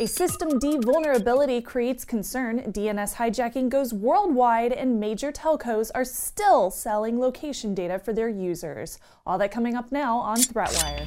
A systemd vulnerability creates concern, DNS hijacking goes worldwide, and major telcos are still selling location data for their users. All that coming up now on ThreatWire.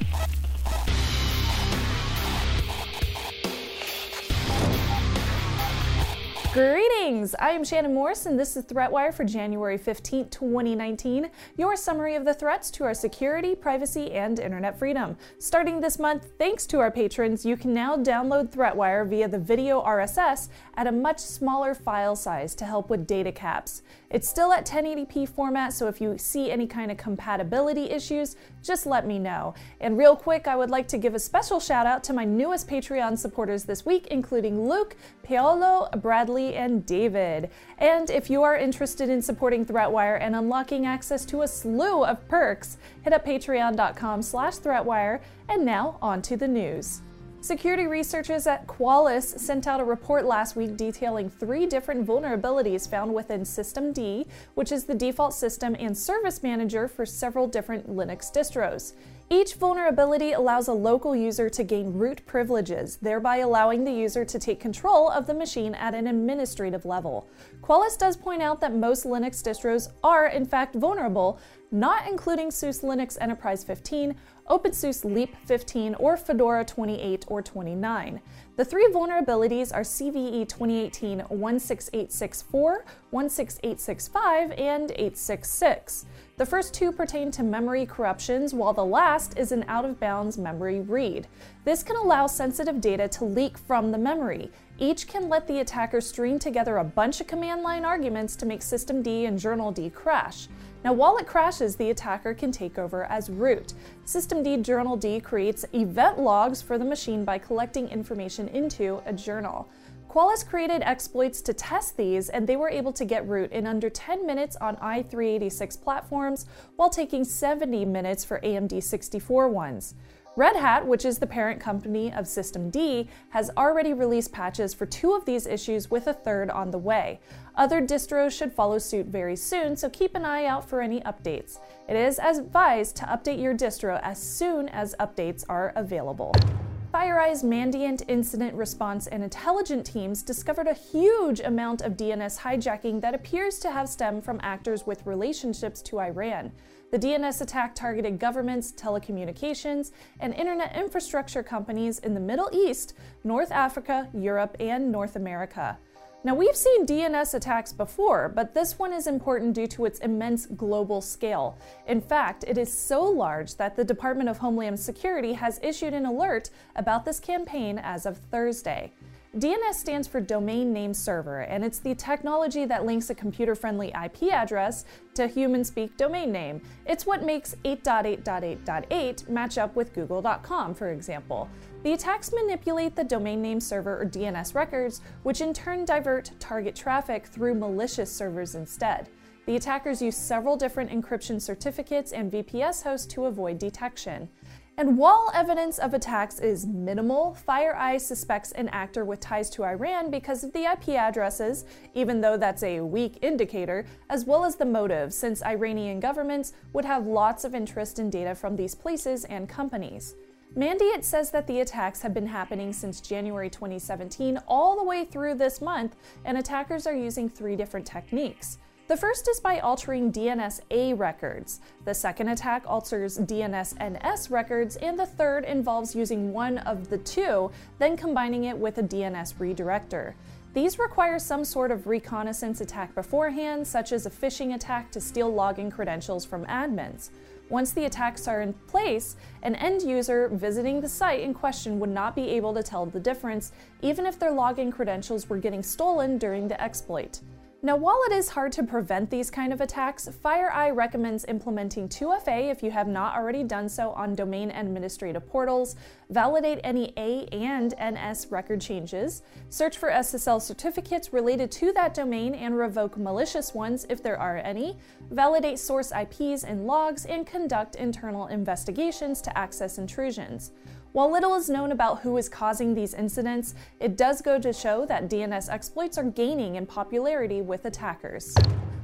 Greetings! I am Shannon Morse, and this is ThreatWire for January 15, 2019, your summary of the threats to our security, privacy, and internet freedom. Starting this month, thanks to our patrons, you can now download ThreatWire via the video RSS at a much smaller file size to help with data caps. It's still at 1080p format, so if you see any kind of compatibility issues, just let me know. And real quick, I would like to give a special shout out to my newest Patreon supporters this week, including Luke, Paolo, Bradley, and David. And if you are interested in supporting ThreatWire and unlocking access to a slew of perks, hit up patreon.com/ThreatWire. And now on to the news. Security researchers at Qualys sent out a report last week detailing 3 different vulnerabilities found within systemd, which is the default system and service manager for several different Linux distros. Each vulnerability allows a local user to gain root privileges, thereby allowing the user to take control of the machine at an administrative level. Qualys does point out that most Linux distros are in fact vulnerable, not including SUSE Linux Enterprise 15, OpenSUSE Leap 15, or Fedora 28 or 29. The 3 vulnerabilities are CVE 2018-16864, 16865, and 866. The first 2 pertain to memory corruptions, while the last is an out-of-bounds memory read. This can allow sensitive data to leak from the memory. Each can let the attacker string together a bunch of command line arguments to make systemd and journald crash. Now, while it crashes, the attacker can take over as root. Systemd journald creates event logs for the machine by collecting information into a journal. Qualys created exploits to test these, and they were able to get root in under 10 minutes on i386 platforms, while taking 70 minutes for AMD 64 ones. Red Hat, which is the parent company of systemd, has already released patches for 2 of these issues, with a 3rd on the way. Other distros should follow suit very soon, so keep an eye out for any updates. It is advised to update your distro as soon as updates are available. FireEye's Mandiant Incident Response and Intelligence teams discovered a huge amount of DNS hijacking that appears to have stemmed from actors with relationships to Iran. The DNS attack targeted governments, telecommunications, and internet infrastructure companies in the Middle East, North Africa, Europe, and North America. Now, we've seen DNS attacks before, but this one is important due to its immense global scale. In fact, it is so large that the Department of Homeland Security has issued an alert about this campaign as of Thursday. DNS stands for Domain Name Server, and it's the technology that links a computer-friendly IP address to human-speak domain name. It's what makes 8.8.8.8 match up with google.com, for example. The attacks manipulate the domain name server or DNS records, which in turn divert target traffic through malicious servers instead. The attackers use several different encryption certificates and VPS hosts to avoid detection. And while evidence of attacks is minimal, FireEye suspects an actor with ties to Iran because of the IP addresses, even though that's a weak indicator, as well as the motive, since Iranian governments would have lots of interest in data from these places and companies. Mandiant says that the attacks have been happening since January 2017 all the way through this month, and attackers are using 3 different techniques. The first is by altering DNS-A records. The second attack alters DNS-NS records, and the third involves using one of the 2, then combining it with a DNS redirector. These require some sort of reconnaissance attack beforehand, such as a phishing attack to steal login credentials from admins. Once the attacks are in place, an end user visiting the site in question would not be able to tell the difference, even if their login credentials were getting stolen during the exploit. Now, while it is hard to prevent these kind of attacks, FireEye recommends implementing 2FA if you have not already done so on domain administrative portals, validate any A and NS record changes, search for SSL certificates related to that domain and revoke malicious ones if there are any, validate source IPs and logs, and conduct internal investigations to access intrusions. While little is known about who is causing these incidents, it does go to show that DNS exploits are gaining in popularity with attackers.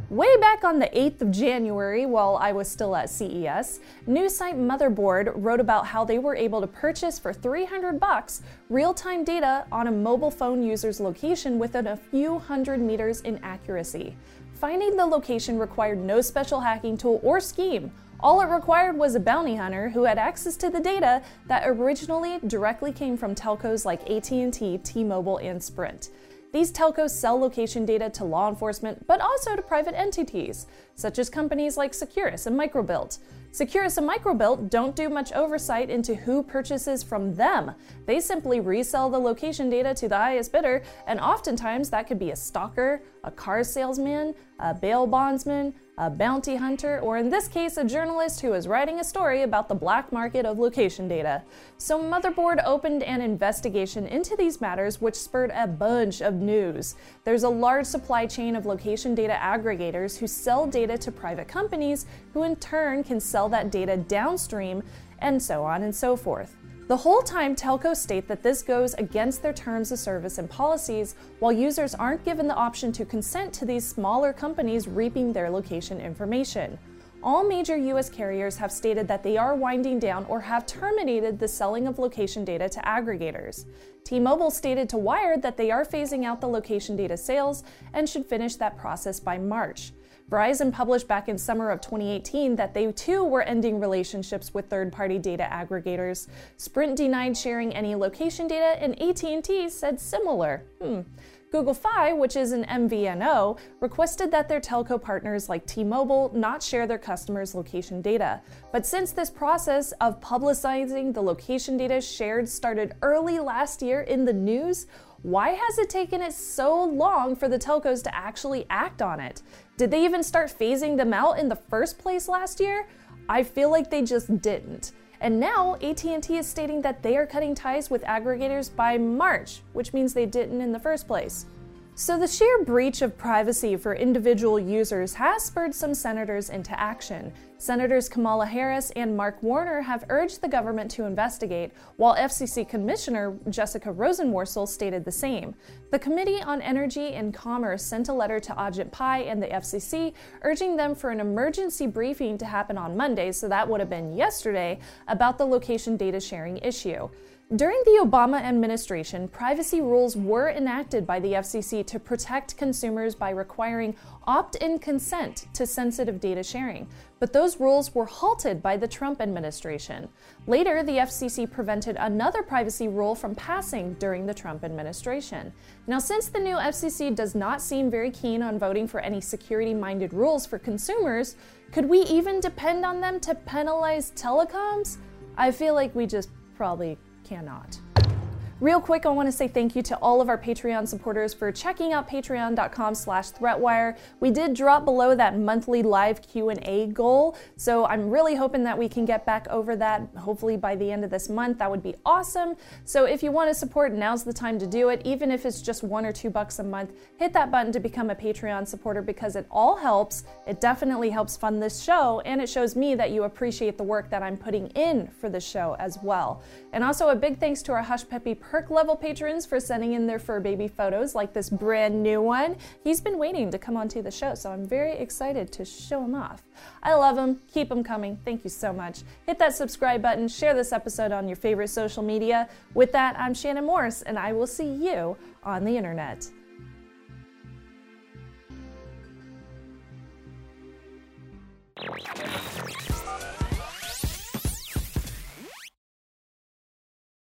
Way back on the 8th of January, while I was still at CES, news site Motherboard wrote about how they were able to purchase for $300 real-time data on a mobile phone user's location within a few hundred meters in accuracy. Finding the location required no special hacking tool or scheme. All it required was a bounty hunter who had access to the data that originally directly came from telcos like AT&T, T-Mobile, and Sprint. These telcos sell location data to law enforcement, but also to private entities, such as companies like Securus and Microbilt. Securus and Microbilt don't do much oversight into who purchases from them. They simply resell the location data to the highest bidder, and oftentimes that could be a stalker, a car salesman, a bail bondsman, a bounty hunter, or in this case, a journalist who is writing a story about the black market of location data. So Motherboard opened an investigation into these matters, which spurred a bunch of news. There's a large supply chain of location data aggregators who sell data to private companies, who in turn can sell that data downstream, and so on and so forth. The whole time, telcos state that this goes against their terms of service and policies, while users aren't given the option to consent to these smaller companies reaping their location information. All major US carriers have stated that they are winding down or have terminated the selling of location data to aggregators. T-Mobile stated to Wired that they are phasing out the location data sales and should finish that process by March. Verizon published back in summer of 2018 that they too were ending relationships with third-party data aggregators. Sprint denied sharing any location data, and AT&T said similar. Google Fi, which is an MVNO, requested that their telco partners like T-Mobile not share their customers' location data. But since this process of publicizing the location data shared started early last year in the news, why has it taken it so long for the telcos to actually act on it? Did they even start phasing them out in the first place last year? I feel like they just didn't. And now AT&T is stating that they are cutting ties with aggregators by March, which means they didn't in the first place. So the sheer breach of privacy for individual users has spurred some senators into action. Senators Kamala Harris and Mark Warner have urged the government to investigate, while FCC Commissioner Jessica Rosenworcel stated the same. The Committee on Energy and Commerce sent a letter to Ajit Pai and the FCC urging them for an emergency briefing to happen on Monday, so that would have been yesterday, about the location data sharing issue. During the Obama administration, privacy rules were enacted by the FCC to protect consumers by requiring opt-in consent to sensitive data sharing, but those rules were halted by the Trump administration. Later, the FCC prevented another privacy rule from passing during the Trump administration. Now, since the new FCC does not seem very keen on voting for any security-minded rules for consumers, could we even depend on them to penalize telecoms? I feel like we just probably cannot. Real quick, I want to say thank you to all of our Patreon supporters for checking out patreon.com/threatwire. We did drop below that monthly live Q&A goal, so I'm really hoping that we can get back over that, hopefully by the end of this month. That would be awesome. So if you want to support, now's the time to do it. Even if it's just $1 or $2 a month, hit that button to become a Patreon supporter because it all helps. It definitely helps fund this show, and it shows me that you appreciate the work that I'm putting in for the show as well. And also a big thanks to our Hush Puppy Perk level patrons for sending in their fur baby photos, like this brand new one. He's been waiting to come onto the show, so I'm very excited to show him off. I love him. Keep him coming. Thank you so much. Hit that subscribe button. Share this episode on your favorite social media. With that, I'm Shannon Morse, and I will see you on the internet.